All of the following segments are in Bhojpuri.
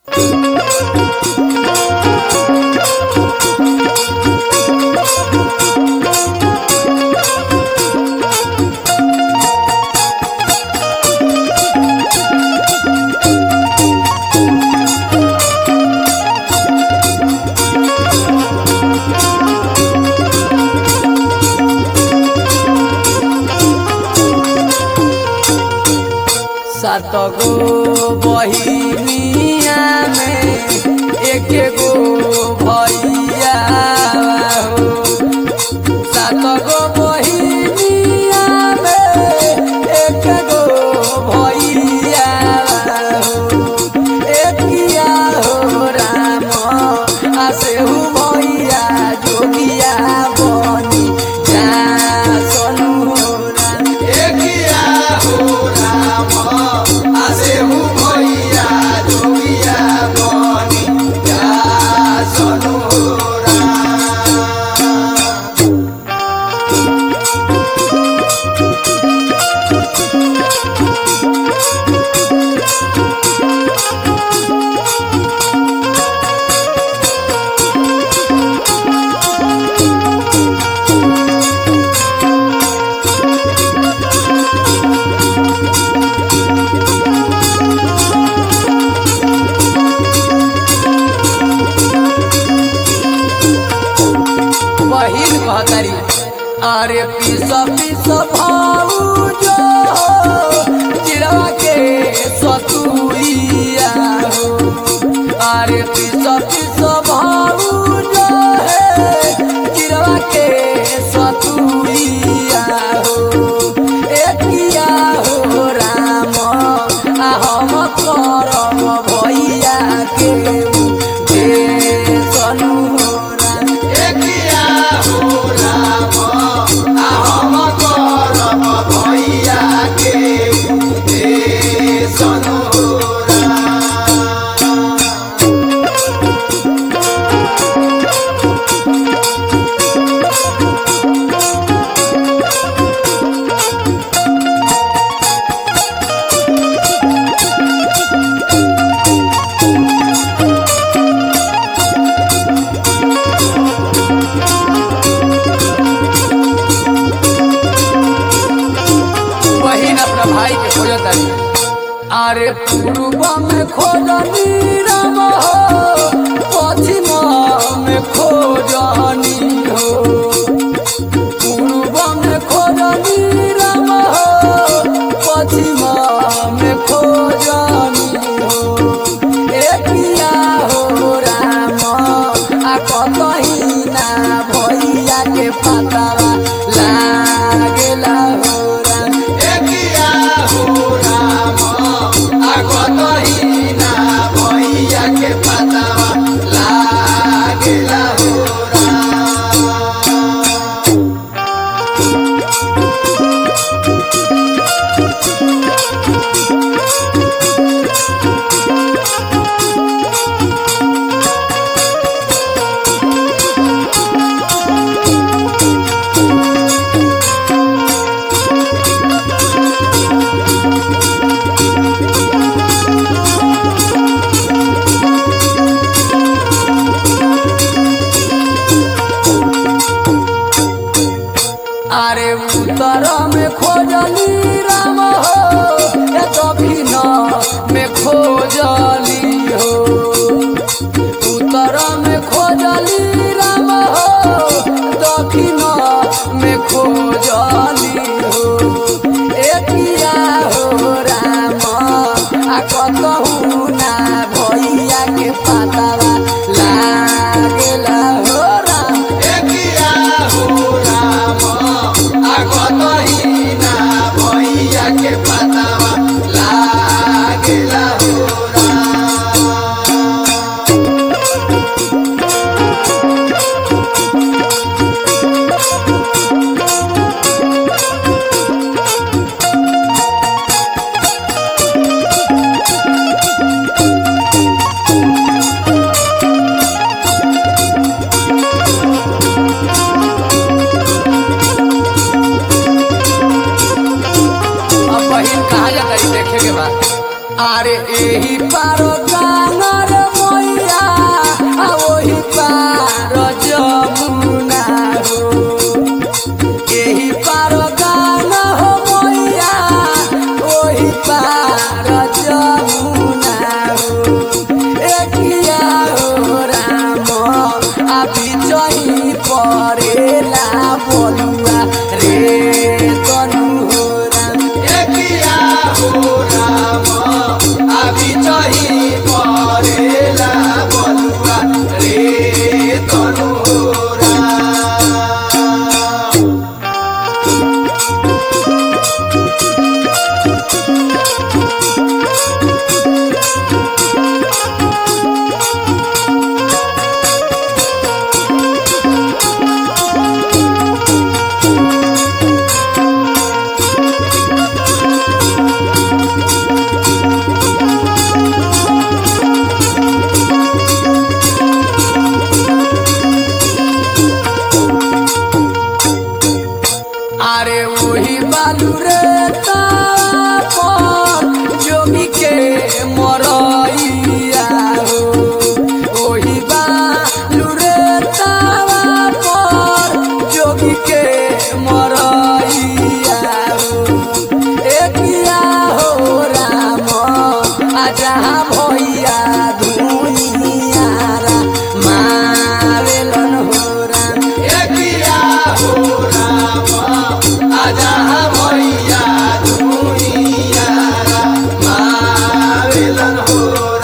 सात गो बहिनिया में एक गो भैया हो। सात गो बहिनिया में एक गो भैया हो। एकिया हो राम आसेहु भैया जोगिया बनी जा सनु हो राम। एकिया हो राम आसेहु भैया जोगिया बनी जा सनु राम। बहिन कहतारी अरे पीस पीस भाऊजो चिड़वा के सतुइया हो। अरे पीस पीस भाऊजो चिड़वा के सतुइया हो। एकिया हो राम हम करम भैया के सनु हो राम। एकिया हो राम हम करम भैया के सनु राम। बहिन अपना भाई के खोजतारी अरे पूर्व में खोजनी राम हो पश्चिम में खोजनी हो। पूर्व में खोजनी राम हो पश्चिम में खोजनी हो। एकिया हो राम आ कतही ना भैया के पतावा लागेला हो राम। एकिया हो राम कतही ना भैया के पतावा लागेला हो राम। अरे उत्तर में खोजली राम हो दक्षिण में खोजली हो। उत्तर में खोजली राम हो दक्षिण में खोजली हो। एकिया हो राम आ कतहु ना भैया के पतावा लागेला हो राम। एकिया हो राम कतही ना भैया के पतावा लागेला हो राम। अब बहिन कहा जाता देखे के बाद अरे यही पारो गाना रे आजा भैया धुइयारा मारेलन हो राम। एकिया हो राम आजा भैया दुनिया मारेलन हो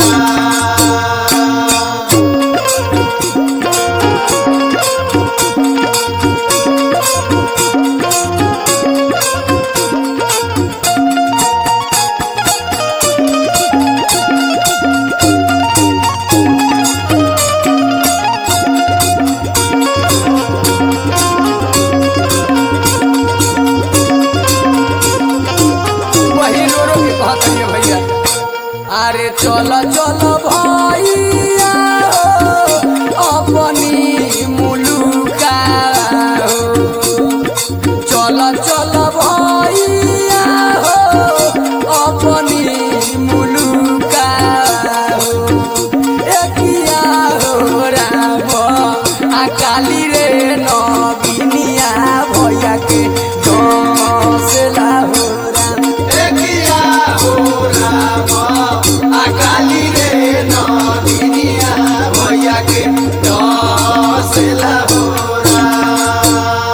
वही रो रो के कहत है भैया, अरे चल चल भैया हो अपनी मुलुका हो, चल चल भैया हो अपनी मुलुका हो। एकिया हो राम आ काली रे नगिनिया भैया के डसला हो राम। एकिया हो राम अकाली रे नदिनिया भैया के डसला हो राम।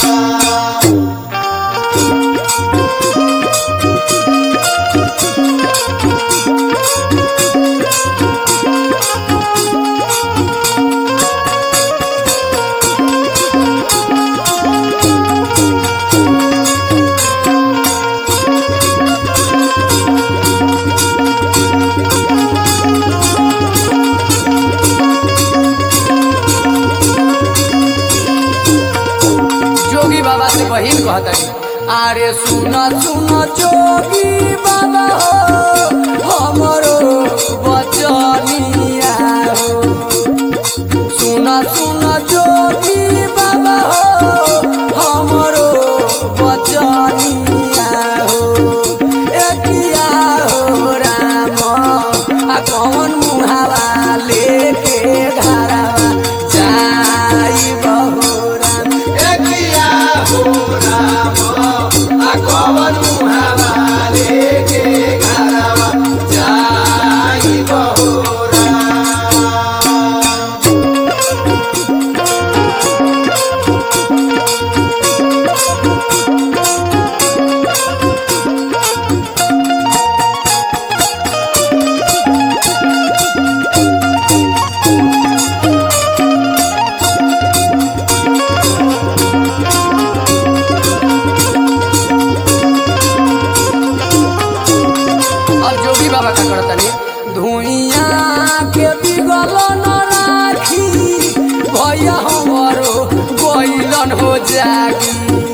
जोगी बाबा से बहिन कहता है, अरे सुन सुन जोगी बाबा हो हमरो बचनिया हो, सुन सुन जोगी बाबा हो हमरो बचनिया हो। एकिया हो राम आ कौन मुहावा लेके घरवा जाई बहो राम। एकिया हो राम आ कवन मुहावा लेके घरवा जाई बहो राम। अब जोगी बाबा का करता नहीं, धुइया के बिगल न राखी भैया हमरो गइलन हो जागी।